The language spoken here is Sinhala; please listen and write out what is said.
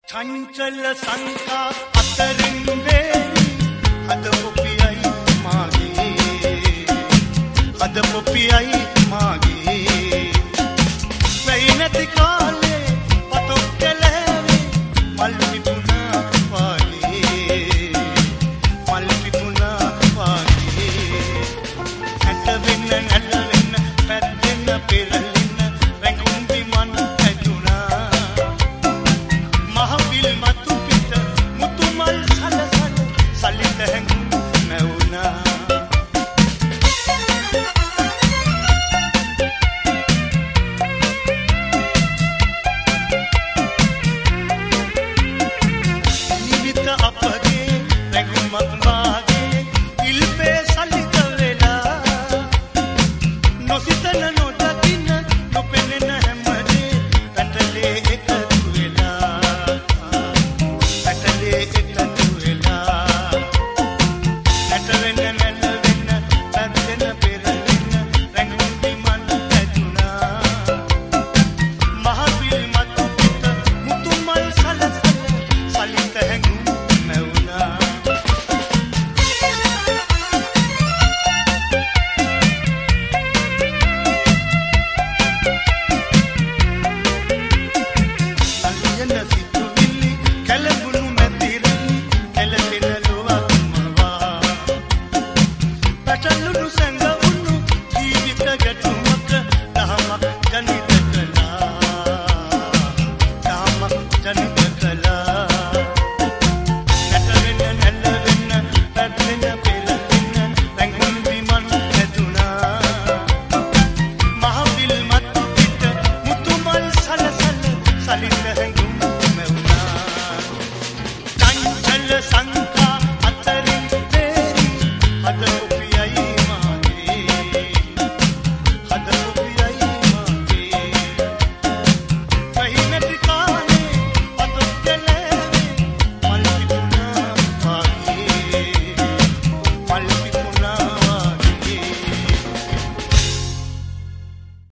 චංචල සංකා අතරින් වේලි හද පොපියයි මාගේ හද පොපියයි මාගේ වෙයි නැති කාලේ පතොක් කැලෑවේ මල් පිපුණා වාගේ මල් පිපුණා වාගේ ඇට වෙන්න නැල වෙන්න පැද්දෙන්න පෙරලෙන්න රැඟුම් විමන් ඇතුණා මහවිල් මතු පිට මුතු මල් සලසල සලිත හැඟුම් නැවුණා නිවිත අපගේ රැඟුමක් මාගේ ඉල්පේ සලිත වෙලා නොසිතන නොදකින්න නොපෙනෙන හැමදේ පැටලේ එකතු වෙලා පැටලේ එකතු වෙලා නැට වෙන්න නැල වෙන්න පැද්දෙන පෙරලෙන්න රැඟුම් විමන් ඇතුණා මහවිල් මතු පිට මුතු මල් සලසල සලිත හැඟුම් නැවුණා අලියන සිතුවිලි කැළඹුණු මැදිරිලි එළපෙන ලොවක් මවා පැටළුණු සැඟවුණු ජීවිත ගැටුමක දහමක් ජනිත කළා දහමක් ජනිත කළා නැට වෙන්න නැල වෙන්න පැද්දෙන පෙරලෙන්න රැඟුම් විමන් ඇතුණා මහවිල් මතු පිට මුතු මල් සලසල සලිත හැඟුම් නැවුණා චංචල සංකා අතරින් වේලි හද